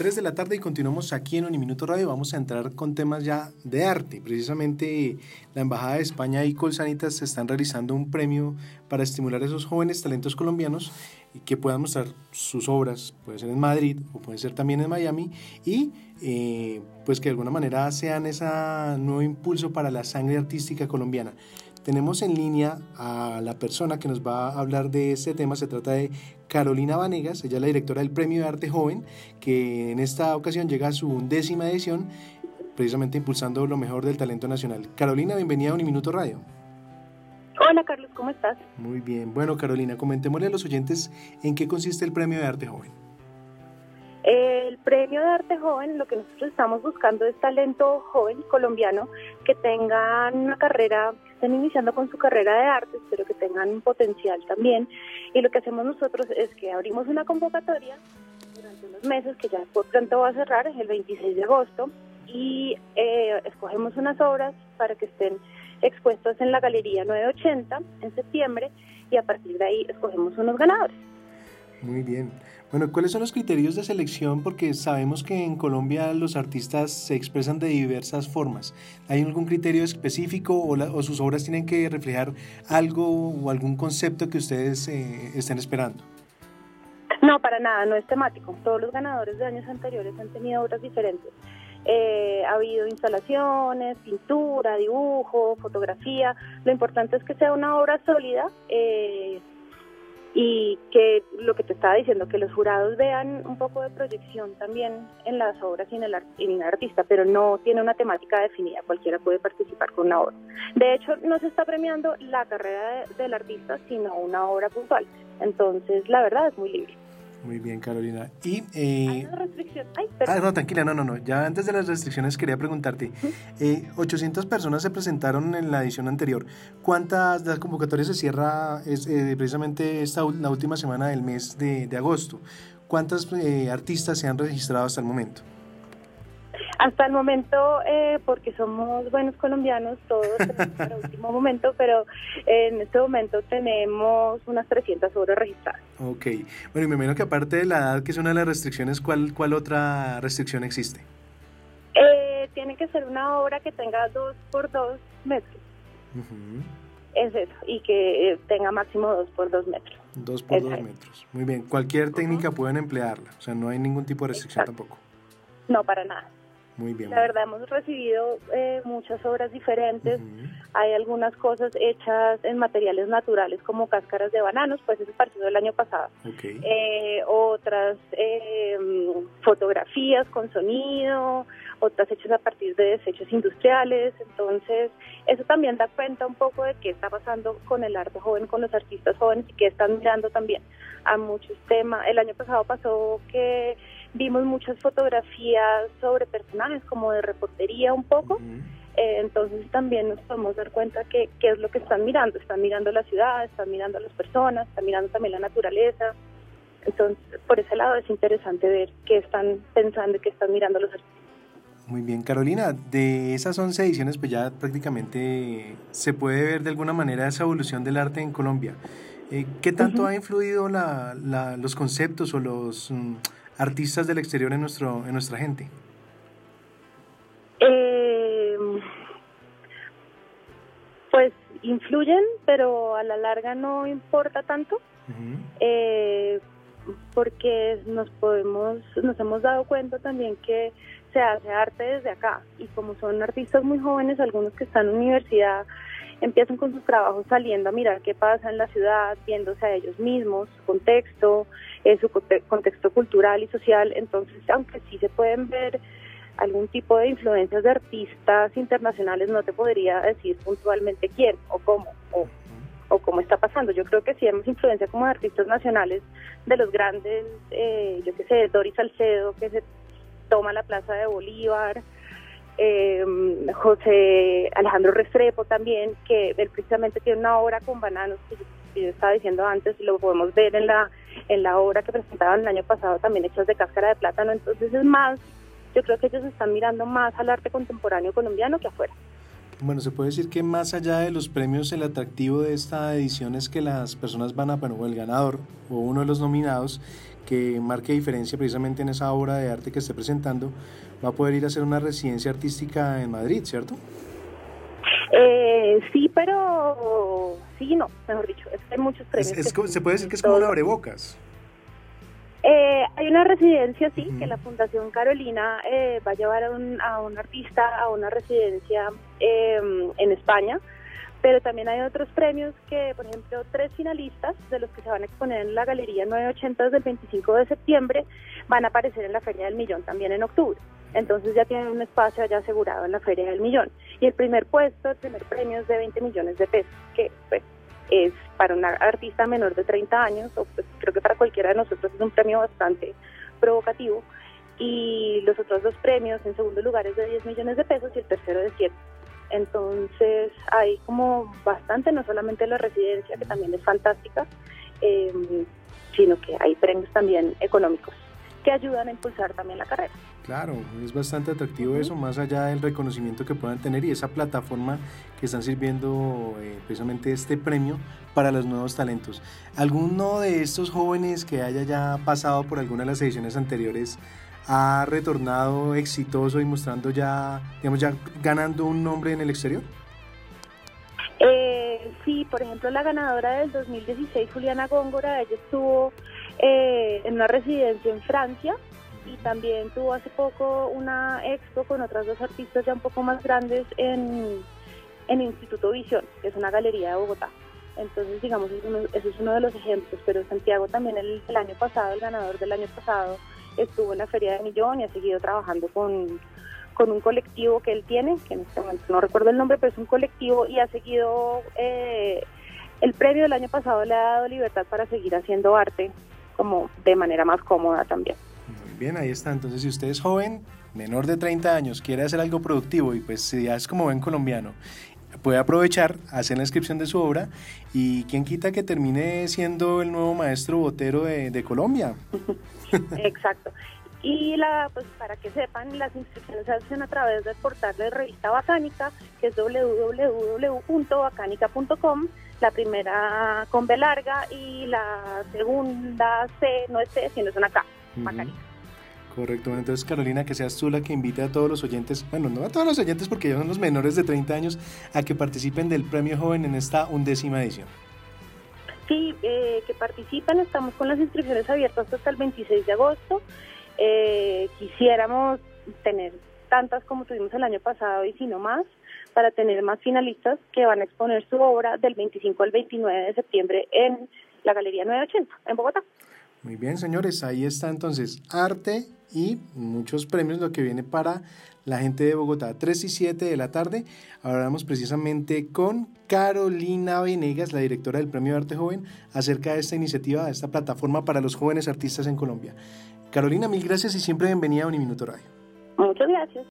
3 de la tarde y continuamos aquí en Uniminuto Radio. Vamos a entrar con temas ya de arte. Precisamente la Embajada de España y Colsanitas están realizando un premio para estimular a esos jóvenes talentos colombianos y que puedan mostrar sus obras, puede ser en Madrid o puede ser también en Miami, y pues que de alguna manera sean ese nuevo impulso para la sangre artística colombiana. Tenemos en línea a la persona que nos va a hablar de este tema. Se trata de Carolina Vanegas. Ella es la directora del Premio de Arte Joven, que en esta ocasión llega a su 11ª edición, precisamente impulsando lo mejor del talento nacional. Carolina, bienvenida a Uniminuto Radio. Hola Carlos, ¿cómo estás? Muy bien. Bueno, Carolina, comentémosle a los oyentes en qué consiste el Premio de Arte Joven. El Premio de Arte Joven, lo que nosotros estamos buscando es talento joven colombiano que tengan una carrera, que estén iniciando con su carrera de artes, pero que tengan un potencial también. Y lo que hacemos nosotros es que abrimos una convocatoria durante unos meses, que ya por pronto va a cerrar, es el 26 de agosto, y escogemos unas obras para que estén expuestas en la Galería 980 en septiembre, y a partir de ahí escogemos unos ganadores. Muy bien. Bueno, ¿cuáles son los criterios de selección? Porque sabemos que en Colombia los artistas se expresan de diversas formas. ¿Hay algún criterio específico o sus obras tienen que reflejar algo o algún concepto que ustedes estén esperando? No, para nada, no es temático. Todos los ganadores de años anteriores han tenido obras diferentes. Ha habido instalaciones, pintura, dibujo, fotografía. Lo importante es que sea una obra sólida, y que lo que te estaba diciendo, que los jurados vean un poco de proyección también en las obras y en el artista, pero no tiene una temática definida, cualquiera puede participar con una obra. De hecho, no se está premiando la carrera del artista, sino una obra puntual. Entonces, la verdad es muy libre. Muy bien, Carolina. Y ¿Hay una restricción? no, tranquila, no. Ya antes de las restricciones quería preguntarte. 800 personas se presentaron en la edición anterior. ¿Cuántas de las convocatorias se cierra precisamente la última semana del mes de agosto? ¿Cuántos artistas se han registrado hasta el momento? Hasta el momento, porque somos buenos colombianos, todos para el último momento, pero en este momento tenemos unas 300 obras registradas. Ok. Bueno, y me imagino que aparte de la edad, que es una de las restricciones, ¿cuál otra restricción existe? Tiene que ser una obra que tenga 2 por 2 metros. Uh-huh. Es eso, y que tenga máximo 2 por 2 metros. 2 por 2 metros. Muy bien. Cualquier técnica pueden emplearla, o sea, no hay ningún tipo de restricción. Exacto. Tampoco. No, para nada. Muy bien. La verdad hemos recibido muchas obras diferentes. Uh-huh. Hay algunas cosas hechas en materiales naturales como cáscaras de bananos, pues eso partió del año pasado. Okay. Otras fotografías con sonido, otras hechas a partir de desechos industriales. Entonces eso también da cuenta un poco de qué está pasando con el arte joven, con los artistas jóvenes, y que están mirando también a muchos temas. El año pasado pasó que vimos muchas fotografías sobre personajes, como de reportería un poco. Uh-huh. Entonces también nos podemos dar cuenta que qué es lo que están mirando la ciudad, están mirando a las personas, están mirando también la naturaleza. Entonces, por ese lado es interesante ver qué están pensando y qué están mirando los artistas. Muy bien, Carolina, de esas 11 ediciones, pues ya prácticamente se puede ver de alguna manera esa evolución del arte en Colombia. ¿Qué tanto ha influido los conceptos o los artistas del exterior en nuestra gente? Pues influyen, pero a la larga no importa tanto. Uh-huh. Porque nos hemos dado cuenta también que se hace arte desde acá, y como son artistas muy jóvenes, algunos que están en universidad empiezan con sus trabajos saliendo a mirar qué pasa en la ciudad, viéndose a ellos mismos, su contexto, contexto cultural y social. Entonces, aunque sí se pueden ver algún tipo de influencias de artistas internacionales, no te podría decir puntualmente quién o cómo o cómo está pasando. Yo creo que sí vemos influencia como de artistas nacionales, de los grandes, yo qué sé, Doris Salcedo, que se toma la Plaza de Bolívar, José Alejandro Restrepo también, que él precisamente tiene una obra con bananos, que yo estaba diciendo antes, y lo podemos ver en la obra que presentaban el año pasado, también hechas de cáscara de plátano. Entonces es más, yo creo que ellos están mirando más al arte contemporáneo colombiano que afuera. Bueno, se puede decir que más allá de los premios, el atractivo de esta edición es que las personas van a, bueno, o el ganador o uno de los nominados que marque diferencia precisamente en esa obra de arte que esté presentando, va a poder ir a hacer una residencia artística en Madrid, ¿cierto? Sí, pero sí, no, mejor dicho, es que hay muchos premios. Se puede decir que es como un abrebocas. Hay una residencia, sí, que la Fundación Carolina va a llevar a un artista a una residencia en España, pero también hay otros premios que, por ejemplo, 3 finalistas de los que se van a exponer en la Galería 980 desde el 25 de septiembre van a aparecer en la Feria del Millón también en octubre. Entonces ya tienen un espacio ya asegurado en la Feria del Millón. Y el primer premio es de 20 millones de pesos, que pues es para una artista menor de 30 años, o pues creo que para cualquiera de nosotros es un premio bastante provocativo. Y los otros 2 premios, en segundo lugar es de 10 millones de pesos y el tercero de 7. Entonces hay como bastante, no solamente la residencia, que también es fantástica, sino que hay premios también económicos que ayudan a impulsar también la carrera. Claro, es bastante atractivo eso, más allá del reconocimiento que puedan tener y esa plataforma que están sirviendo precisamente este premio para los nuevos talentos. ¿Alguno de estos jóvenes que haya ya pasado por alguna de las ediciones anteriores ha retornado exitoso y mostrando ya, digamos, ya ganando un nombre en el exterior? Sí, por ejemplo, la ganadora del 2016, Juliana Góngora, ella estuvo en una residencia en Francia y también tuvo hace poco una expo con otras 2 artistas ya un poco más grandes en Instituto Visión, que es una galería de Bogotá. Entonces, digamos, ese es uno de los ejemplos, pero Santiago también el año pasado, el ganador del año pasado, estuvo en la Feria del Millón y ha seguido trabajando con un colectivo que él tiene, que en este momento no recuerdo el nombre, pero es un colectivo y ha seguido, el premio del año pasado le ha dado libertad para seguir haciendo arte como de manera más cómoda también. Muy bien, ahí está. Entonces, si usted es joven, menor de 30 años, quiere hacer algo productivo y pues si ya es como buen colombiano, puede aprovechar, hacer la inscripción de su obra y quién quita que termine siendo el nuevo maestro botero de Colombia. Exacto. Y pues para que sepan, las inscripciones se hacen a través del portal de Revista Bacánica, que es www.bacánica.com, la primera con B larga y la segunda C, no es C, sino es una K, Bacánica. Correcto, entonces Carolina, que seas tú la que invite a todos los oyentes, bueno, no a todos los oyentes porque ya son los menores de 30 años, a que participen del Premio Joven en esta 11ª edición. Sí, que participen, estamos con las inscripciones abiertas hasta el 26 de agosto. Quisiéramos tener tantas como tuvimos el año pasado y si no más, para tener más finalistas que van a exponer su obra del 25 al 29 de septiembre en la Galería 980 en Bogotá. Muy bien, señores, ahí está entonces arte y muchos premios, lo que viene para la gente de Bogotá. 3 y 7 de la tarde, hablamos precisamente con Carolina Venegas, la directora del Premio de Arte Joven, acerca de esta iniciativa, de esta plataforma para los jóvenes artistas en Colombia. Carolina, mil gracias y siempre bienvenida a Uniminuto Radio. Muchas gracias.